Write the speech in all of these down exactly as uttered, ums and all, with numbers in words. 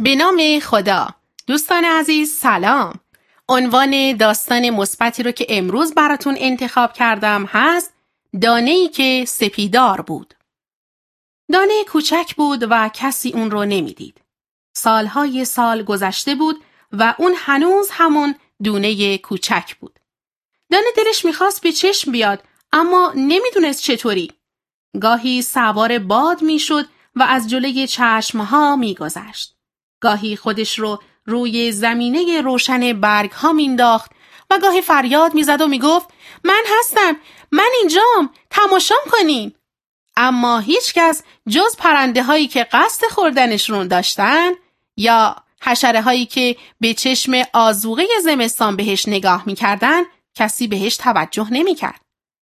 به نام خدا. دوستان عزیز سلام. عنوان داستان مثبتی رو که امروز براتون انتخاب کردم هست دانه‌ای که سپیدار بود. دانه کوچک بود و کسی اون رو نمیدید. سالهای سال گذشته بود و اون هنوز همون دونه کوچک بود. دانه دلش میخواست به چشم بیاد اما نمیدونست چطوری. گاهی سوار باد میشد و از جلوی چشمها میگذشت. گاهی خودش رو روی زمینه روشن برگ ها مینداخت و گاهی فریاد میزد و میگفت من هستم، من اینجام، تماشام کنین. اما هیچ کس جز پرنده هایی که قصد خوردنشون داشتن یا حشره هایی که به چشم آذوقه زمستان بهش نگاه میکردن کسی بهش توجه نمیکرد.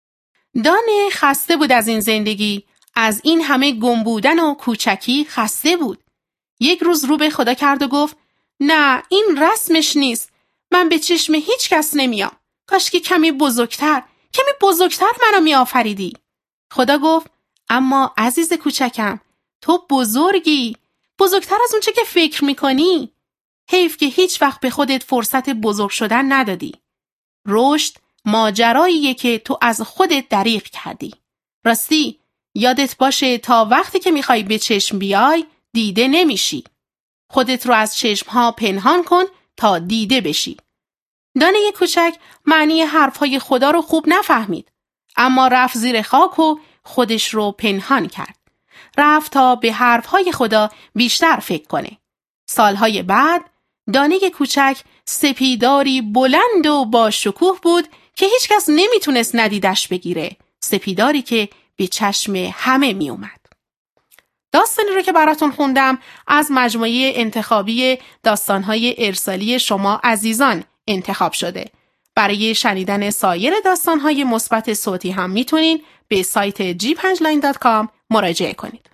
دانه خسته بود از این زندگی، از این همه گم بودن و کوچکی خسته بود. یک روز رو به خدا کرد و گفت نه، این رسمش نیست. من به چشم هیچ کس نمیام. کاش که کمی بزرگتر، کمی بزرگتر منو می آفریدی. خدا گفت اما عزیز کوچکم، تو بزرگی، بزرگتر از اون چه که فکر میکنی. حیف که هیچ وقت به خودت فرصت بزرگ شدن ندادی. رشد ماجراییه که تو از خودت دریغ کردی. راستی یادت باشه تا وقتی که میخوای به چشم بیای دیده نمیشی. خودت رو از چشمها پنهان کن تا دیده بشی. دانه کوچک معنی حرفهای خدا رو خوب نفهمید، اما رفت زیر خاک و خودش رو پنهان کرد. رفت تا به حرفهای خدا بیشتر فکر کنه. سالهای بعد دانه کوچک سپیداری بلند و با شکوه بود که هیچ کس نمیتونست ندیدش بگیره. سپیداری که به چشم همه می اومد. داستانی رو که براتون خوندم از مجموعه انتخابی داستانهای ارسالی شما عزیزان انتخاب شده. برای شنیدن سایر داستانهای مثبت صوتی هم میتونین به سایت جی پنج لاین دات کام مراجعه کنید.